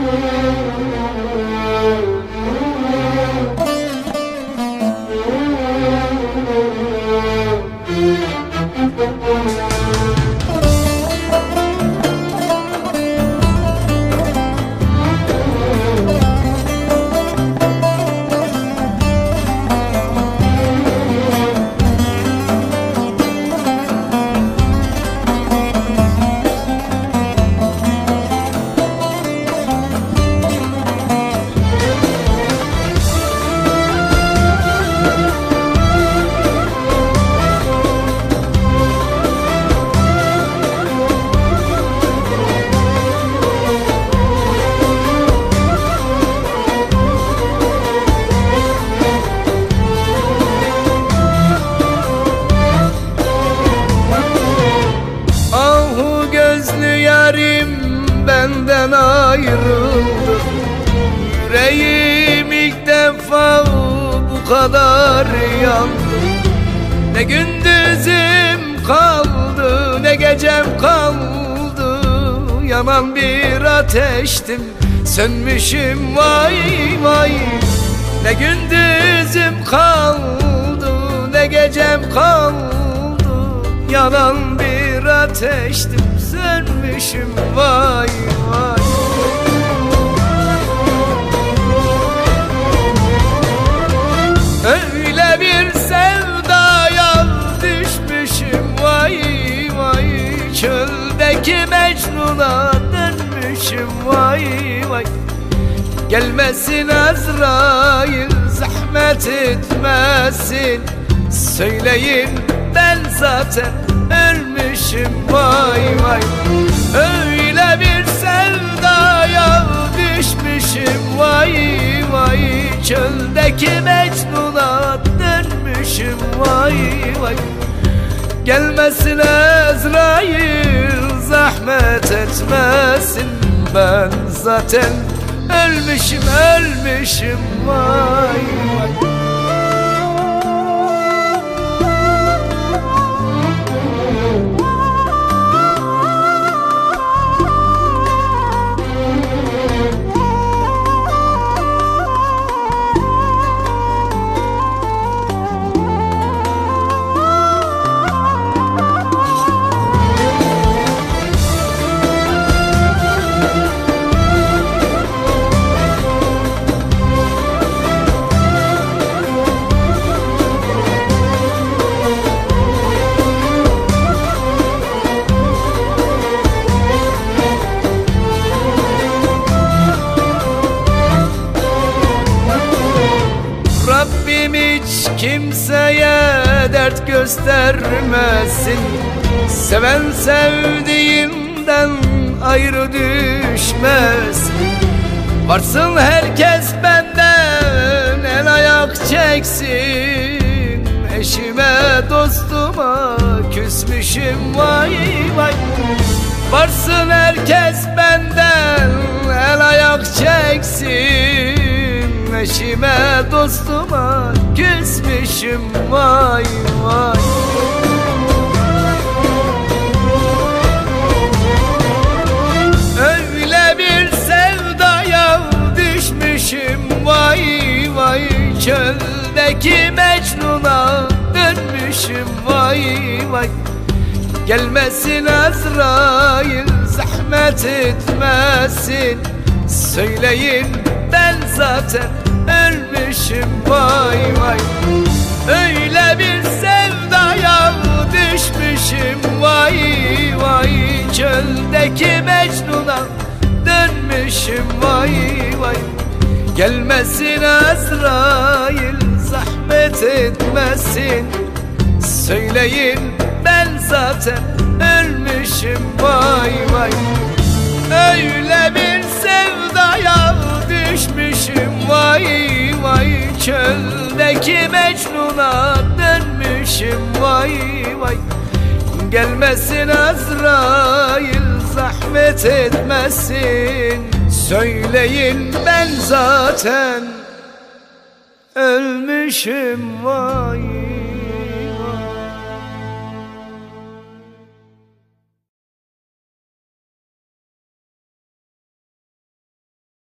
Benden ayrıldı. Yüreğim ilk defa bu kadar yandı. Ne gündüzüm kaldı, ne gecem kaldı. Yanan bir ateştim, sönmüşüm vay vay. Ne gündüzüm kaldı, ne gecem kaldı. Yanan bir ateştim, sönmüşüm vay vay. Öyle bir sevdaya düşmüşüm vay vay. Çöldeki Mecnun'a dönmüşüm vay vay. Gelmesin Azrail, zahmet etmesin. Söyleyin ben zaten ölmüşüm vay vay. Öyle bir sevdaya düşmüşüm vay vay. Çöldeki Mecnun'a dönmüşüm vay vay. Gelmesin Azrail, zahmet etmesin. Ben zaten ölmüşüm ölmüşüm vay vay. Rabbim hiç kimseye dert göstermesin. Seven sevdiğinden ayrı düşmesin. Varsın herkes benden el ayak çeksin. Eşime dostuma küsmüşüm vay vay. Varsın herkes benden el ayak çeksin. Eşime dostuma küsmüşüm vay vay. Öyle bir sevdaya düşmüşüm vay vay. Çöldeki Mecnun'a dönmüşüm vay vay. Gelmesin Azrail, zahmet etmesin. Söyleyin ben zaten ölmüşüm vay vay. Öyle bir sevdaya düşmüşüm vay vay. Çöldeki Mecnun'a dönmüşüm vay vay. Gelmesin Azrail, zahmet etmesin. Söyleyin ben zaten ölmüşüm vay vay. Öyle bir sevdaya düşmüşüm vay vay. Çöldeki Mecnun'a dönmüşüm vay vay. Gelmesin Azrail, zahmet etmesin. Söyleyin ben zaten ölmüşüm vay.